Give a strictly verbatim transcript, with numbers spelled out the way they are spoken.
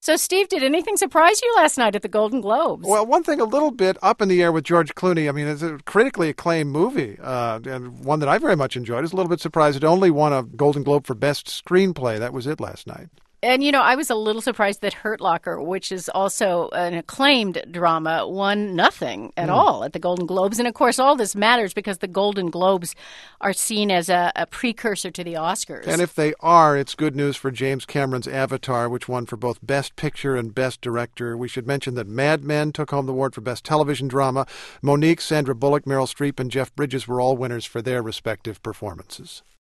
So, Steve, did anything surprise you last night at the Golden Globes? Well, one thing a little bit up in the air with George Clooney. I mean, it's a critically acclaimed movie, uh, and one that I very much enjoyed. I was a little bit surprised it only won a Golden Globe for Best Screenplay. That was it last night. And, you know, I was a little surprised that Hurt Locker, which is also an acclaimed drama, won nothing at mm. all at the Golden Globes. And, of course, all this matters because the Golden Globes are seen as a, a precursor to the Oscars. And if they are, it's good news for James Cameron's Avatar, which won for both Best Picture and Best Director. We should mention that Mad Men took home the award for Best Television Drama. Monique, Sandra Bullock, Meryl Streep, and Jeff Bridges were all winners for their respective performances.